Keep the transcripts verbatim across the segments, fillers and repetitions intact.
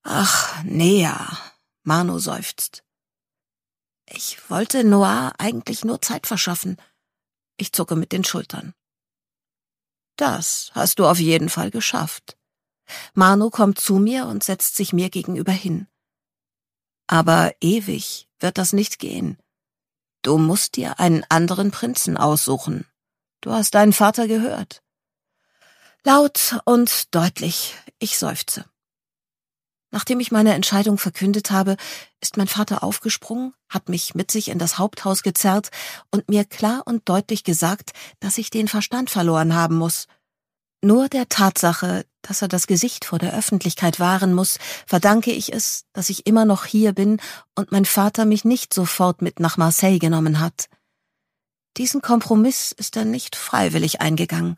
Ach, Nea, Mano seufzt. Ich wollte Noah eigentlich nur Zeit verschaffen. Ich zucke mit den Schultern. Das hast du auf jeden Fall geschafft. Mano kommt zu mir und setzt sich mir gegenüber hin. Aber ewig wird das nicht gehen. Du musst dir einen anderen Prinzen aussuchen. Du hast deinen Vater gehört. Laut und deutlich, ich seufze. Nachdem ich meine Entscheidung verkündet habe, ist mein Vater aufgesprungen, hat mich mit sich in das Haupthaus gezerrt und mir klar und deutlich gesagt, dass ich den Verstand verloren haben muss. Nur der Tatsache, dass er das Gesicht vor der Öffentlichkeit wahren muss, verdanke ich es, dass ich immer noch hier bin und mein Vater mich nicht sofort mit nach Marseille genommen hat. Diesen Kompromiss ist er nicht freiwillig eingegangen.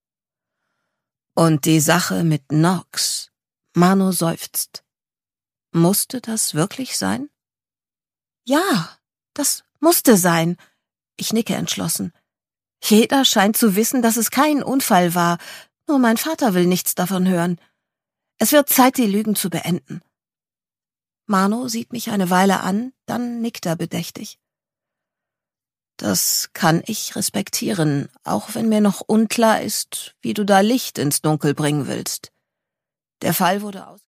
Und die Sache mit Nox, Mano seufzt. Musste das wirklich sein? Ja, das musste sein. Ich nicke entschlossen. Jeder scheint zu wissen, dass es kein Unfall war, nur mein Vater will nichts davon hören. Es wird Zeit, die Lügen zu beenden. Mano sieht mich eine Weile an, dann nickt er bedächtig. Das kann ich respektieren, auch wenn mir noch unklar ist, wie du da Licht ins Dunkel bringen willst. Der Fall wurde aus